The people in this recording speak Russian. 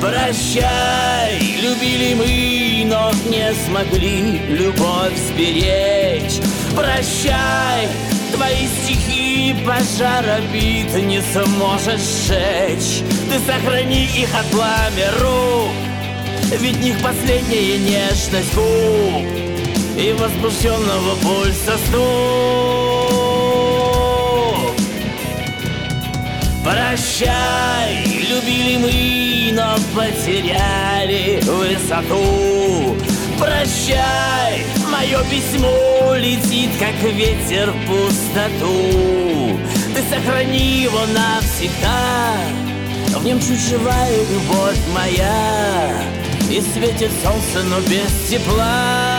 Прощай, любили мы, но не смогли любовь сберечь. Прощай, твои стихи пожар обид не сможет сжечь. Ты сохрани их от пламя рук, ведь в них последняя нежность губ и возбужденного пульса стук. Прощай, любили мы, но потеряли высоту. Прощай, мое письмо летит, как ветер в пустоту. Ты сохрани его навсегда, в нем чуть живая любовь моя, и светит солнце, но без тепла.